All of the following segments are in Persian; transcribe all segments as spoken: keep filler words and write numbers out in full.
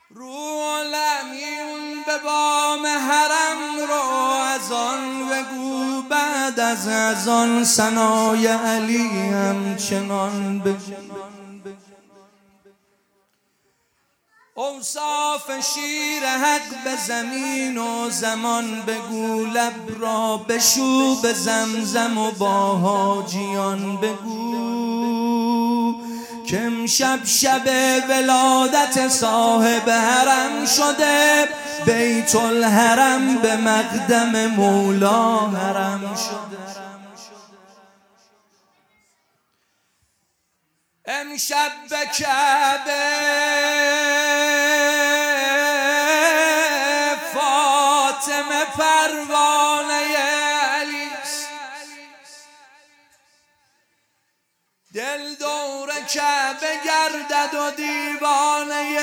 روح‌الامین به بام حرم رو از آن بگو، بعد از از آن ثنای علی همچنان بگو. اوصاف شیر حق به زمین و زمان بگو، لب را بشو به زمزم و با حاجیان بگو که امشب شب ولادت صاحب حرم شده، بیت الحرم به مقدم مولا حرم شده. امشب به کعبه فاطمه پروانه علیست، دل دور کعبه گردد و دیوانه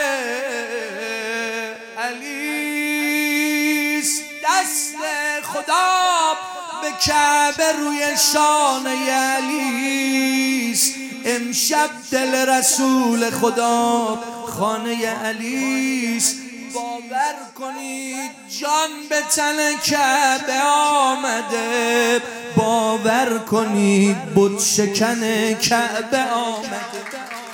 علیست. دست خدا به کعبه روی شانه علیست، امشب دل رسول خدا خانه علیست. باور کنید جان به تن کعبه آمده، باور کنید بت شکن کعبه آمده.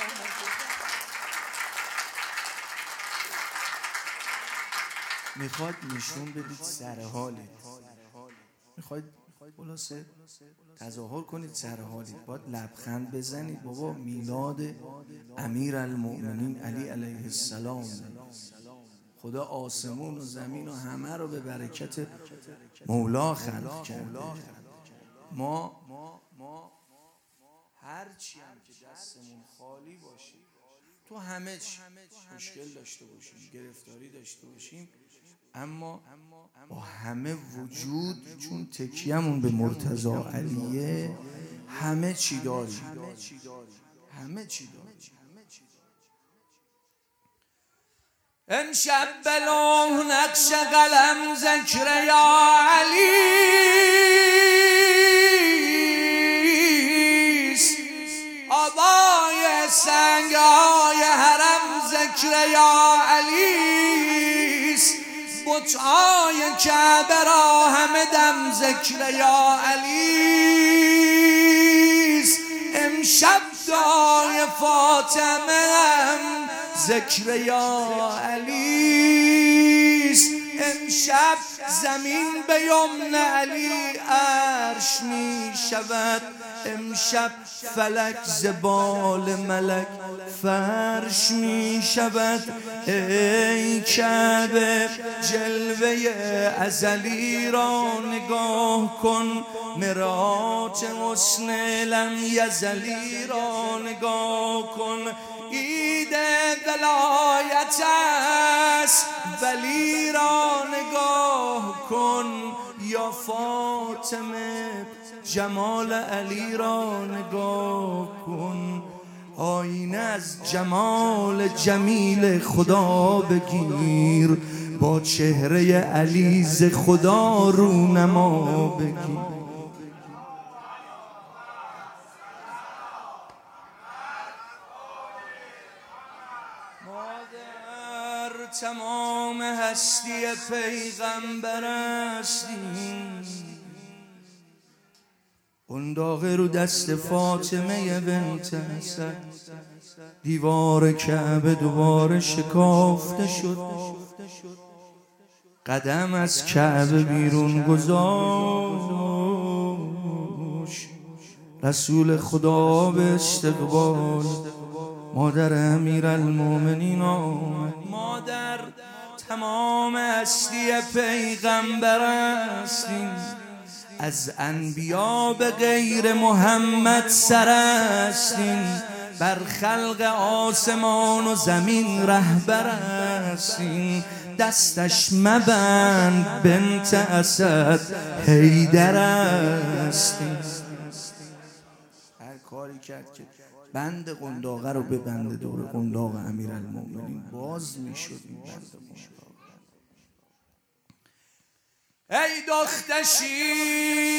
میخواد نشون بدید سر حالید، میخواید خلاصه تظاهر کنید سر حالید، باید لبخند بزنید. بابا میلاد امیرالمؤمنین علی علیه السلام، خدا آسمون و زمین و همه رو به برکت مولا خلق کرده. ما هر چی هم که دستمون خالی باشه، تو همه چی مشکل داشته باشیم، گرفتاری داشته باشیم، اما با همه وجود چون تکیه‌مون به مرتضی علیه همه چی داریم، همه چی داریم. امشب به لوح نقش قلم ذکر یا علیست، آبای سنگای حرم ذکر یا علیست، بت‌های کعبه را همه دم ذکر یا علیست. امشب دعای فاطمه هم ذکر یا علیست، امشب زمین به یمن علی عرش می شود، امشب فلک زبال ملک فرش می شود. ای کعبه جلوه ازلی را نگاه کن، معراج حسن لم یزلی را نگاه کن. عید ولایت است ولی را نگاه کن، یا فاطمه جمال علی را نگاه کن. آینه از جمال جمیل خدا بگیر، با چهره علی ز خدا رونما بگیر. تمام هستی پیغمبر هستیم، قنداقه رو دست فاطمه بنت اسد، دیوار کعبه دوباره شکافته شد، قدم از کعبه بیرون گذاشت، رسول خدا به استقبال مادر امیرالمؤمنین آمد. مادر تمام هستی پیغمبر هستیم، از انبیا به غیر محمد سرستیم، بر خلق آسمان و زمین رهبر هستیم. دستش مبند بنت اسد حیدر هستیم. هر کاری کرد که بند قنداقه رو ببنده دور قنداق امیرالمؤمنین، باز میشد این بند قنداق. ای دختر شیر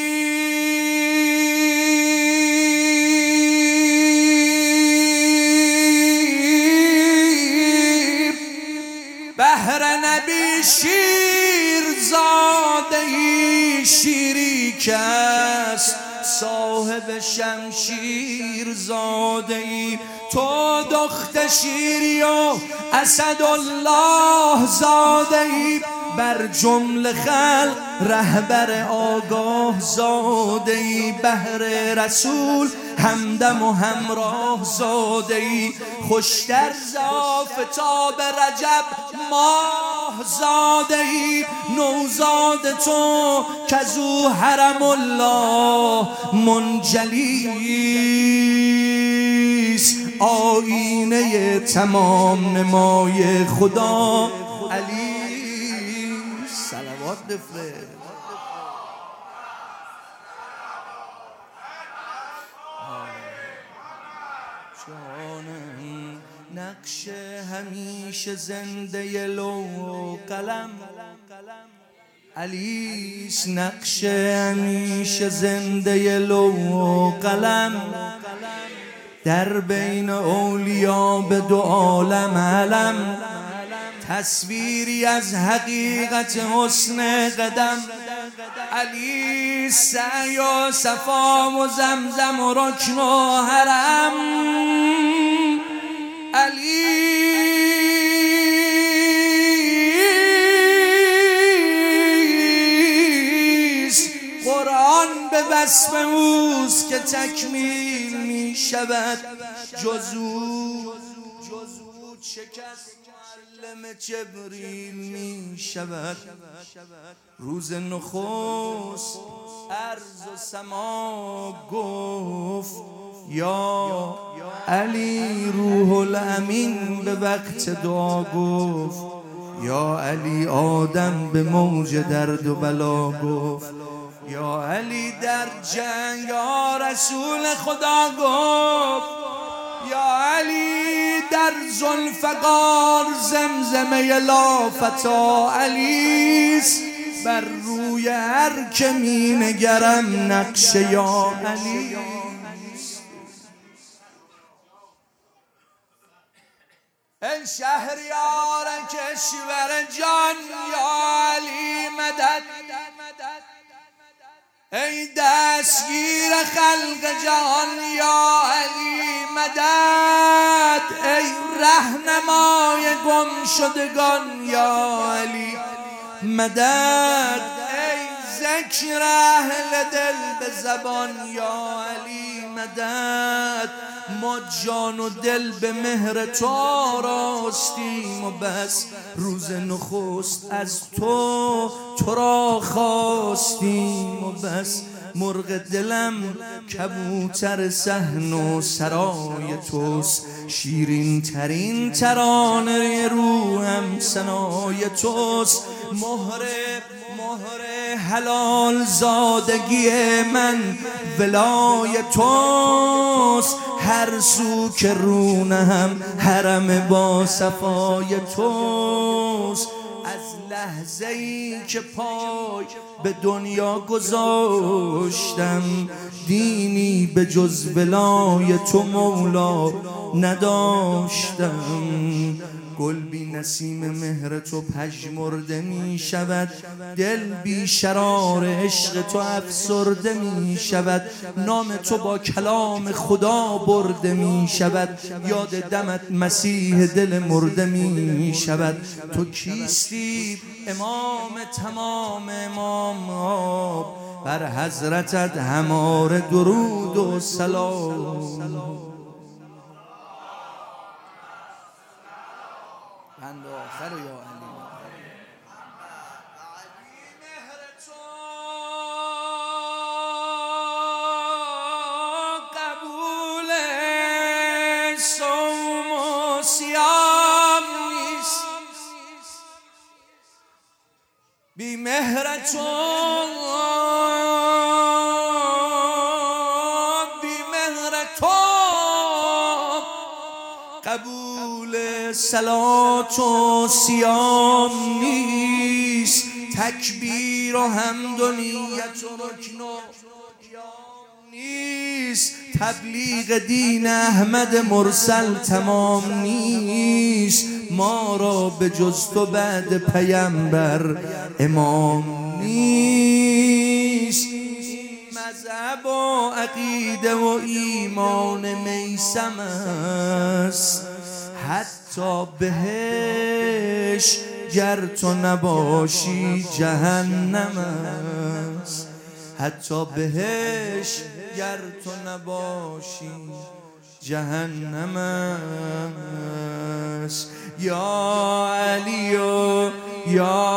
شیر زاده ای شیری کس صاحب شمشیر زاده ای تو دخت شیری و اسدالله زاده ای بر جمله خلق رهبر آگاه زاده ای بهر رسول همدم و همراه زاده ای خوشتر ز آفتاب رجب ماه زاده ای نوزاد تو کزو حرم الله منجلیست آینه تمام نمای خدا علی صلوات بفرست. جانم نقش همیشه زنده لو قلم علیس نقش همیشه زنده لو قلم در بین اولیاء به دو عالم علم تصویری از حقیقت حسن قدم علی سعی و صفا و زمزم و رکن و حرم علی قرآن به وصف اوست که تکمیل می شود جزو جزو شکست معلم جبریل می شود روز نخست عرض و سما گفت یا علی روح الامین به وقت دعا گفت یا علی آدم به موج درد و بلا گفت یا علی در جنگ یا رسول خدا گفت یا علی در ذوالفقار زمزمه لافتا علیست بر روی هر که می نگرم نقش یا علی ای شهریار کشور جان یا علی مدد ای دستگیر خلق جهان یا علی مدد ای رهنمای گم شدگان یا علی مدد ای ذکر اهل دل به زبان یا علی مدد ما جان و دل به مهر تو آراستیم و بس روز نخست از تو تو را خواستیم و بس مرغ دلم کبوتر صحن و سرای توست شیرین ترین ترانه روحم ثنای توست مهر مهر حلال زادگی من ولای توست هر سو که رونم حرم با صفای توست از لحظه ای که پای به دنیا گذاشتم دینی به جز ولای تو مولا نداشتم گل بی نسیم مهر تو پژمرده می شود دل بی شرار عشق تو افسرده می شود نام تو با کلام خدا برده می شود یاد دمت مسیح دل مرده می شود تو کیستی امام تمام امام بر حضرتت هماره درود و سلام بند آخر یا علی مهر تو قبول صوم و صیام نیست بی مهر تو بی مهر تو قبول صلات و صیام نیست تکبیر و حمد و نیت و رکن و قیام نیست تبلیغ دین احمد مرسل تمام نیست ما را به جز تو بعد پیامبر امام نیست. مذهب و عقیده و ایمان میثم است، حتی بهش گر تو نباشی جهنم است، حتی بهش گر تو نباشی جهنم است. یا علی و یا